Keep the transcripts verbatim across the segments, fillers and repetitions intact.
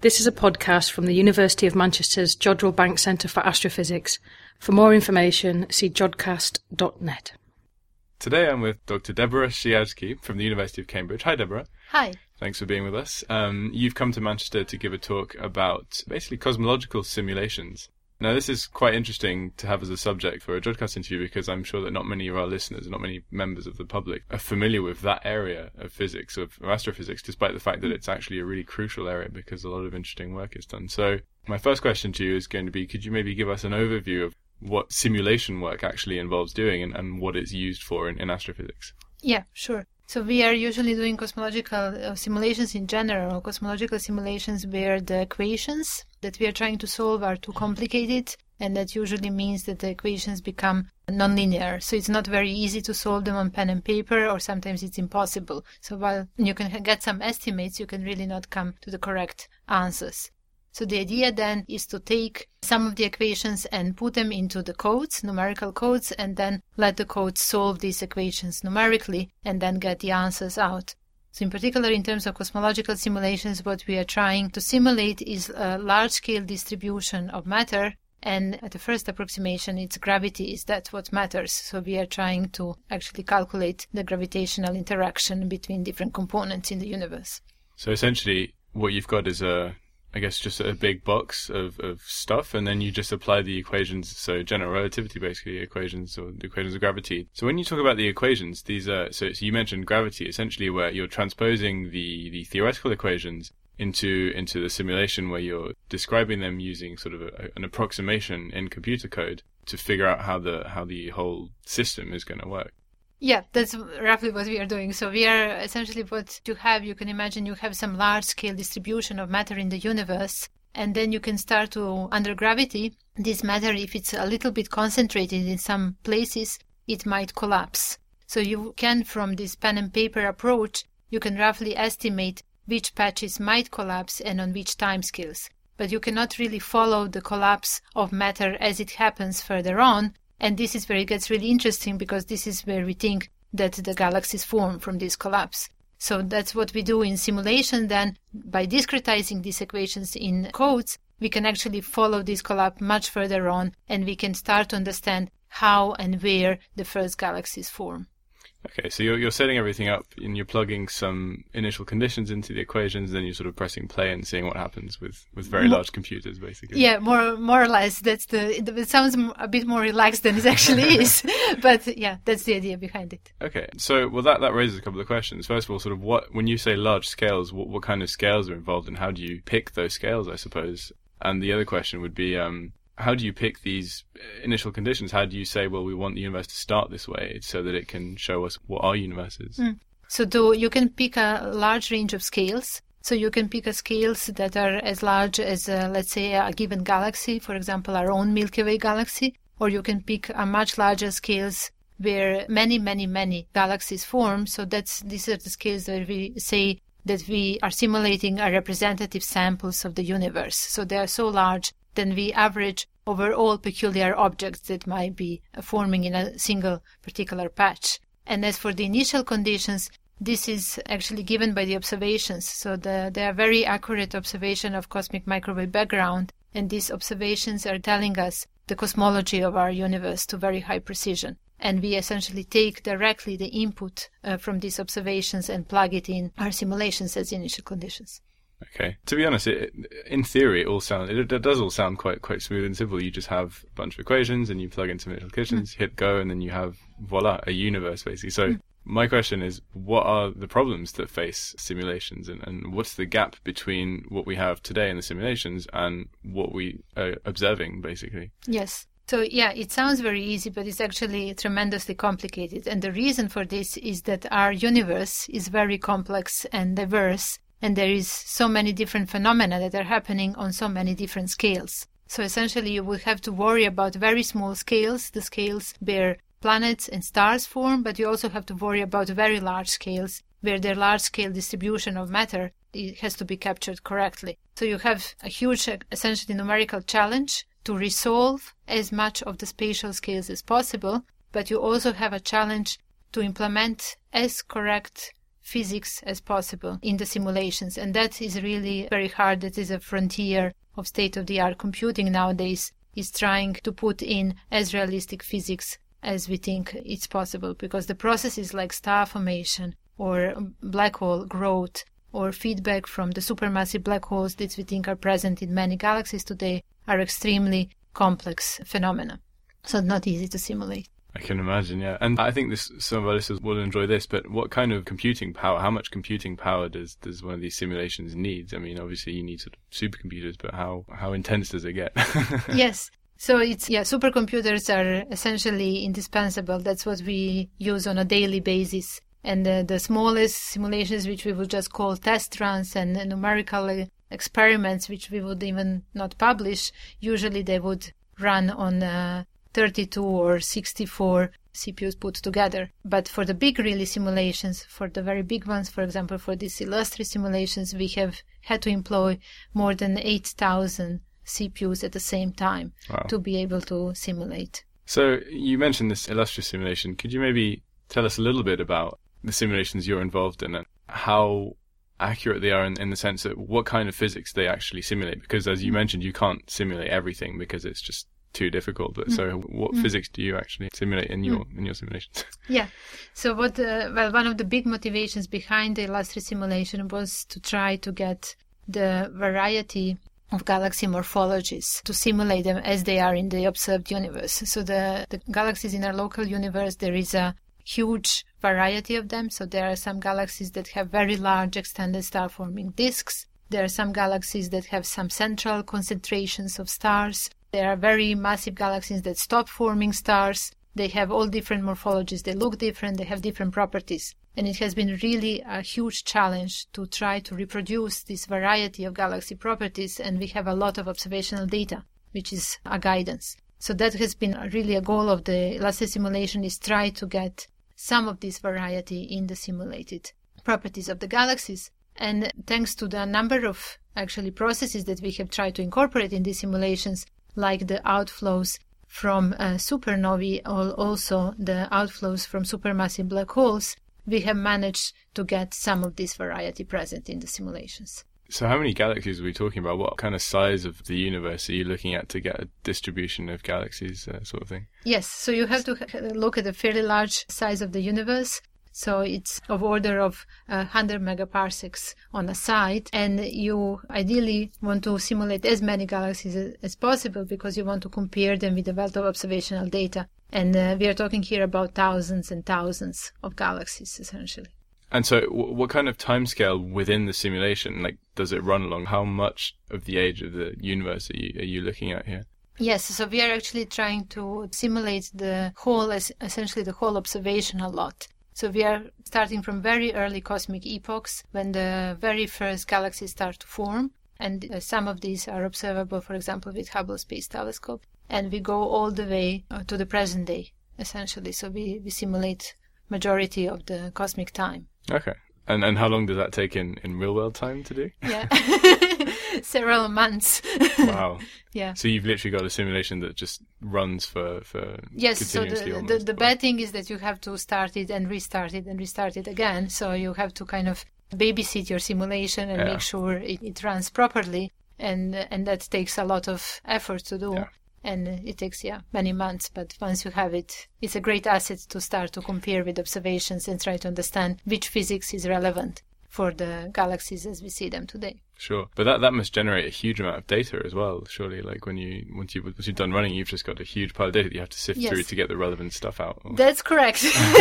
This is a podcast from the University of Manchester's Jodrell Bank Centre for Astrophysics. For more information, see jodcast dot net. Today I'm with Doctor Deborah Szyajski from the University of Cambridge. Hi, Deborah. Hi. Thanks for being with us. Um, you've come to Manchester to give a talk about basically cosmological simulations. Now, this is quite interesting to have as a subject for a Jodcast interview because I'm sure that not many of our listeners, not many members of the public, are familiar with that area of physics, of, of astrophysics, despite the fact that it's actually a really crucial area because a lot of interesting work is done. So my first question to you is going to be, could you maybe give us an overview of what simulation work actually involves doing and, and what it's used for in, in astrophysics? Yeah, sure. So we are usually doing cosmological uh, simulations in general, cosmological simulations where the equations that we are trying to solve are too complicated, and that usually means that the equations become nonlinear. So it's not very easy to solve them on pen and paper, or sometimes it's impossible. So while you can get some estimates, you can really not come to the correct answers. So the idea then is to take some of the equations and put them into the codes, numerical codes, and then let the codes solve these equations numerically and then get the answers out. So in particular, in terms of cosmological simulations, what we are trying to simulate is a large-scale distribution of matter. And at the first approximation, it's gravity. Is that what matters? So we are trying to actually calculate the gravitational interaction between different components in the universe. So essentially, what you've got is a I guess just a big box of, of stuff, and then you just apply the equations, so general relativity, basically, equations, or the equations of gravity. So when you talk about the equations, these are, so, so you mentioned gravity, essentially where you're transposing the, the theoretical equations into into the simulation where you're describing them using sort of a, an approximation in computer code to figure out how the how the whole system is going to work. Yeah, that's roughly what we are doing. So we are essentially what you have, you can imagine you have some large-scale distribution of matter in the universe, and then you can start to, under gravity, this matter, if it's a little bit concentrated in some places, it might collapse. So you can, from this pen and paper approach, you can roughly estimate which patches might collapse and on which timescales. But you cannot really follow the collapse of matter as it happens further on. And this is where it gets really interesting because this is where we think that the galaxies form from this collapse. So that's what we do in simulation. Then by discretizing these equations in codes, we can actually follow this collapse much further on, and we can start to understand how and where the first galaxies form. Okay, so you're you're setting everything up and you're plugging some initial conditions into the equations, then you're sort of pressing play and seeing what happens with, with very Mo- large computers, basically. Yeah, more more or less. That's the. It sounds a bit more relaxed than it actually is, but yeah, that's the idea behind it. Okay, so well that, that raises a couple of questions. First of all, sort of what when you say large scales, what what kind of scales are involved, and how do you pick those scales, I suppose? And the other question would be, um, how do you pick these initial conditions? How do you say, well, we want the universe to start this way so that it can show us what our universe is? Mm. So to, you can pick a large range of scales. So you can pick a scales that are as large as, uh, let's say, a given galaxy, for example, our own Milky Way galaxy, or you can pick a much larger scales where many, many, many galaxies form. So that's these are the scales where we say that we are simulating a representative samples of the universe. So they are so large then we average over all peculiar objects that might be forming in a single particular patch. And as for the initial conditions, this is actually given by the observations. So the, they are very accurate observation of cosmic microwave background, and these observations are telling us the cosmology of our universe to very high precision. And we essentially take directly the input uh, from these observations and plug it in our simulations as initial conditions. Okay. To be honest, it, in theory, it all sound it, it does all sound quite quite smooth and simple. You just have a bunch of equations and you plug in some initial conditions, mm. hit go, and then you have voila, a universe basically. So mm. my question is, what are the problems that face simulations, and, and what's the gap between what we have today in the simulations and what we are observing basically? Yes. So yeah, it sounds very easy, but it's actually tremendously complicated. And the reason for this is that our universe is very complex and diverse. And there is so many different phenomena that are happening on so many different scales. So essentially you will have to worry about very small scales, the scales where planets and stars form, but you also have to worry about very large scales where the large-scale distribution of matter it has to be captured correctly. So you have a huge, essentially numerical challenge to resolve as much of the spatial scales as possible, but you also have a challenge to implement as correct physics as possible in the simulations. And that is really very hard. That is a frontier of state-of-the-art computing nowadays, is trying to put in as realistic physics as we think it's possible, because the processes like star formation or black hole growth or feedback from the supermassive black holes that we think are present in many galaxies today are extremely complex phenomena. So not easy to simulate. I can imagine, yeah. And I think this, some of our listeners will enjoy this, but what kind of computing power, how much computing power does, does one of these simulations need? I mean, obviously you need sort of supercomputers, but how, how intense does it get? Yes. So it's, yeah, supercomputers are essentially indispensable. That's what we use on a daily basis. And uh, the smallest simulations, which we would just call test runs, and uh, numerical experiments, which we would even not publish, usually they would run on uh, thirty-two or sixty-four C P Us put together. But for the big really simulations, for the very big ones, for example, for these illustrious simulations, we have had to employ more than eight thousand C P Us at the same time. Wow. To be able to simulate. So you mentioned this illustrious simulation. Could you maybe tell us a little bit about the simulations you're involved in and how accurate they are in, in the sense that what kind of physics they actually simulate? Because as you mentioned, you can't simulate everything because it's just too difficult. But mm. so what mm. physics do you actually simulate in your mm. in your simulations? Yeah. So what uh, well one of the big motivations behind the illustrious simulation was to try to get the variety of galaxy morphologies to simulate them as they are in the observed universe. So the, the galaxies in our local universe, there is a huge variety of them. So there are some galaxies that have very large extended star-forming disks. There are some galaxies that have some central concentrations of stars. There are very massive galaxies that stop forming stars. They have all different morphologies. They look different. They have different properties. And it has been really a huge challenge to try to reproduce this variety of galaxy properties. And we have a lot of observational data, which is a guidance. So that has been really a goal of the illustrious simulation, is try to get some of this variety in the simulated properties of the galaxies. And thanks to the number of actually processes that we have tried to incorporate in these simulations, like the outflows from uh, supernovae or also the outflows from supermassive black holes, we have managed to get some of this variety present in the simulations. So how many galaxies are we talking about? What kind of size of the universe are you looking at to get a distribution of galaxies, uh, sort of thing? Yes, so you have to look at a fairly large size of the universe. So it's of order of uh, one hundred megaparsecs on a site, and you ideally want to simulate as many galaxies as, as possible because you want to compare them with a wealth of observational data. And uh, we are talking here about thousands and thousands of galaxies, essentially. And so w- what kind of timescale within the simulation, like, does it run along? How much of the age of the universe are you, are you looking at here? Yes, so we are actually trying to simulate the whole, essentially the whole observational lot. So we are starting from very early cosmic epochs, when the very first galaxies start to form. And uh, some of these are observable, for example, with Hubble Space Telescope. And we go all the way uh, to the present day, essentially. So we, we simulate majority of the cosmic time. Okay. And and how long does that take in, in real world time to do? Yeah. Several months. Wow. Yeah. So you've literally got a simulation that just runs for, for yes, continuously. So the, the, the bad thing is that you have to start it and restart it and restart it again. So you have to kind of babysit your simulation and yeah. make sure it, it runs properly. And and that takes a lot of effort to do. Yeah. And it takes, yeah, many months. But once you have it, it's a great asset to start to compare with observations and try to understand which physics is relevant for the galaxies as we see them today. Sure. But that, that must generate a huge amount of data as well, surely. Like when you, once, you, once you've done running, you've just got a huge pile of data that you have to sift yes. through to get the relevant stuff out. Or... That's correct.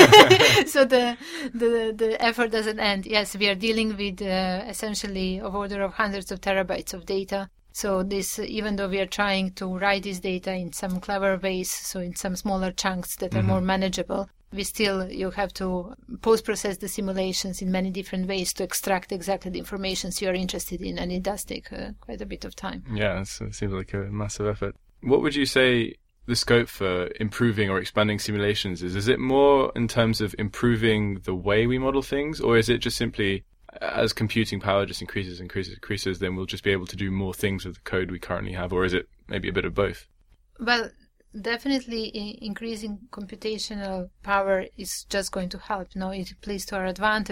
So the, the the effort doesn't end. Yes, we are dealing with uh, essentially of order of hundreds of terabytes of data. So this, even though we are trying to write this data in some clever ways, so in some smaller chunks that are mm-hmm. more manageable, we still, you have to post-process the simulations in many different ways to extract exactly the information you are interested in, and it does take uh, quite a bit of time. Yeah, it seems like a massive effort. What would you say the scope for improving or expanding simulations is? Is it more in terms of improving the way we model things, or is it just simply as computing power just increases, increases, increases, then we'll just be able to do more things with the code we currently have, or is it maybe a bit of both? Well, definitely increasing computational power is just going to help. No, it plays to our advantage.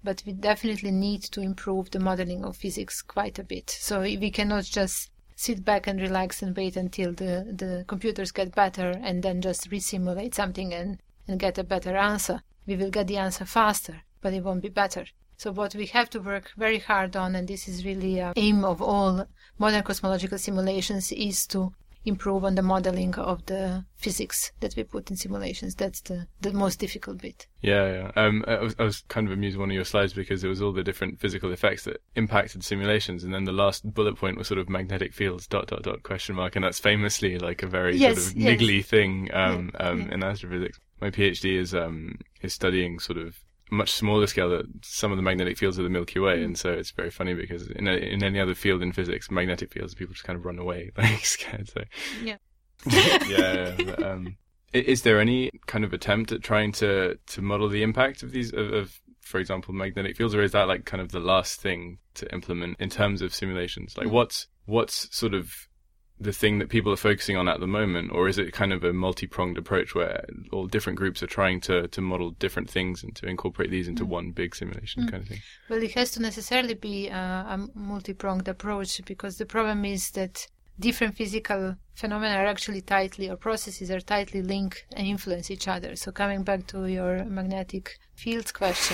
but we definitely need to improve the modeling of physics quite a bit. So we cannot just sit back and relax and wait until the, the computers get better and then just resimulate something and, and get a better answer. We will get the answer faster, but it won't be better. So what we have to work very hard on, and this is really the aim of all modern cosmological simulations, is to improve on the modeling of the physics that we put in simulations. That's the, the most difficult bit. Yeah, yeah. Um, I was, I was kind of amused with one of your slides because it was all the different physical effects that impacted simulations, and then the last bullet point was sort of magnetic fields, dot, dot, dot, question mark, and that's famously like a very yes, sort of yes. niggly thing um, yeah, um, yeah. in astrophysics. My PhD is um, is studying sort of much smaller scale that some of the magnetic fields of the Milky Way, mm. and so it's very funny because in a, in any other field in physics, magnetic fields, people just kind of run away, like scared. So yeah, yeah. yeah but, um, is there any kind of attempt at trying to to model the impact of these of, of, for example, magnetic fields, or is that like kind of the last thing to implement in terms of simulations? Like, mm. what's what's sort of the thing that people are focusing on at the moment, or is it kind of a multi-pronged approach where all different groups are trying to, to model different things and to incorporate these into mm. one big simulation mm. kind of thing? Well, it has to necessarily be a, a multi-pronged approach, because the problem is that different physical phenomena are actually tightly, or processes are tightly linked and influence each other. So coming back to your magnetic fields question,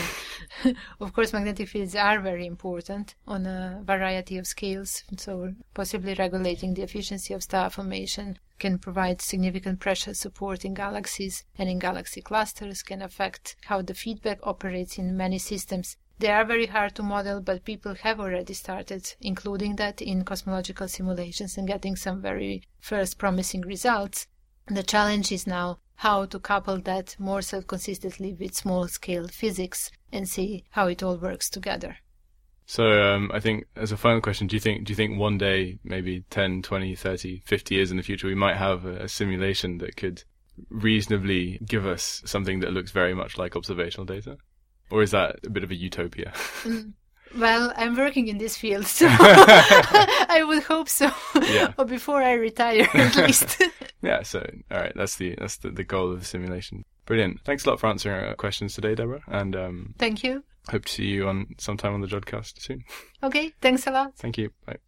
of course magnetic fields are very important on a variety of scales. So possibly regulating the efficiency of star formation can provide significant pressure support in galaxies and in galaxy clusters, can affect how the feedback operates in many systems. They are very hard to model, but people have already started including that in cosmological simulations and getting some very first promising results. The challenge is now how to couple that more self-consistently with small-scale physics and see how it all works together. So um, I think as a final question, do you think do you think one day, maybe ten, twenty, thirty, fifty years in the future, we might have a, a simulation that could reasonably give us something that looks very much like observational data? Or is that a bit of a utopia? Mm. Well, I'm working in this field, so I would hope so. Yeah. Or before I retire, at least. Yeah, so, all right, that's the that's the, the goal of the simulation. Brilliant. Thanks a lot for answering our questions today, Deborah. And um, thank you. Hope to see you on sometime on the Jodcast soon. Okay, thanks a lot. Thank you. Bye.